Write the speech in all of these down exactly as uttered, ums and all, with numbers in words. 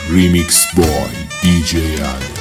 Remix Boy دی جی Ali.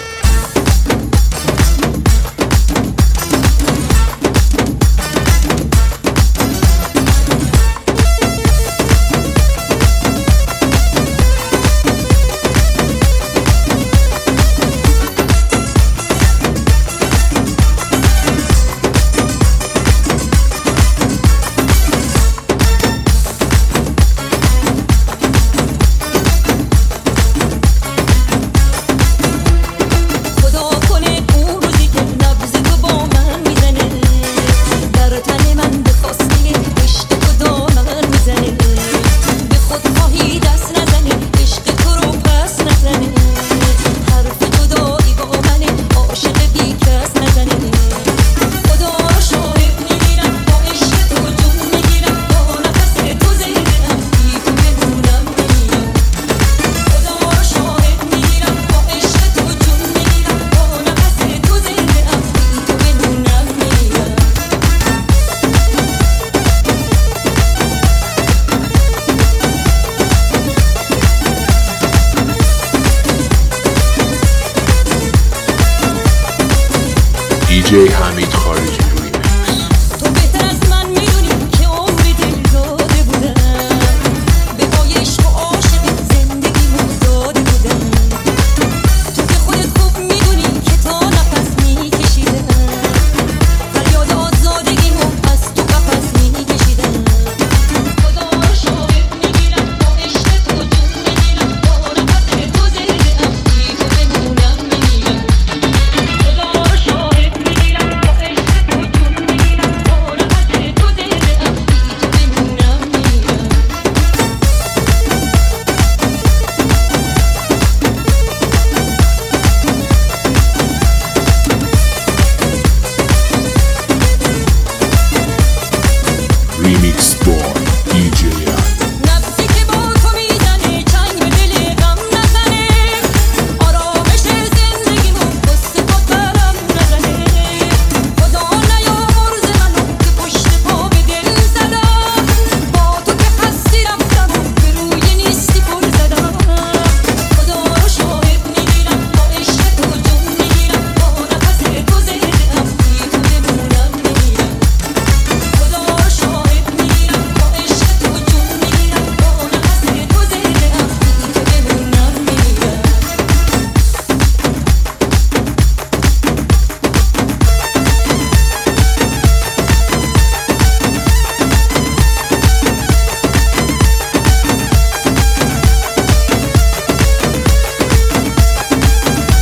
دی جی حمید خارجی تو بهتر از من میدونی که عمری دل داده بودم، به پای عشق و عاشقی زندگیمو داده بودم. تو که خودت خوب میدونی که تا نفس میکشیدم، فریاد آزادگیمو از تو قفس میکشیدم. خدا رو شاهد میگیرم با عشق تو جون میگیرم، با نفس تو زنده ام بی تو بمونم نمیرم. خدا رو شاهد میگیرم با عشق تو جون میگیرم، با نفس تو زنده ام بی تو بمونم نمیرم. Remix Boy دی جی Ali. نفسی که با تو میزنه چنگ به دل غم نزنه، آرامش زندگیمو پست پا برم نزنه. خدا نیامرزه منو که پشت پا به دل زدم، با تو که هستی رفتم و به روی نیستی پر زدم. خدا رو شاهد میگیرم با عشق تو جون میگیرم، با نفس تو زنده ام بی تو بمونم نمیرم. خدا رو شاهد میگیرم با عشق تو جون میگیرم، با نفس تو زنده ام بی تو بمونم نمیرم.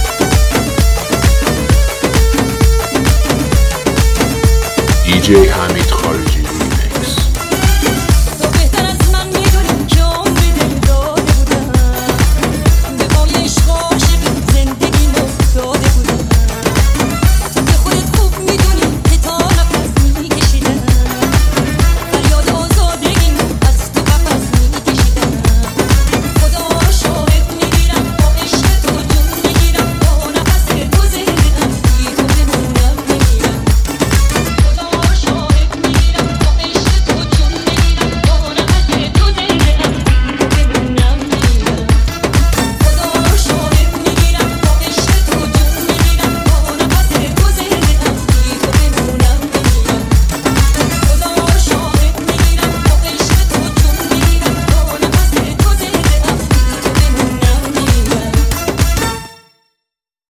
دی جی حمید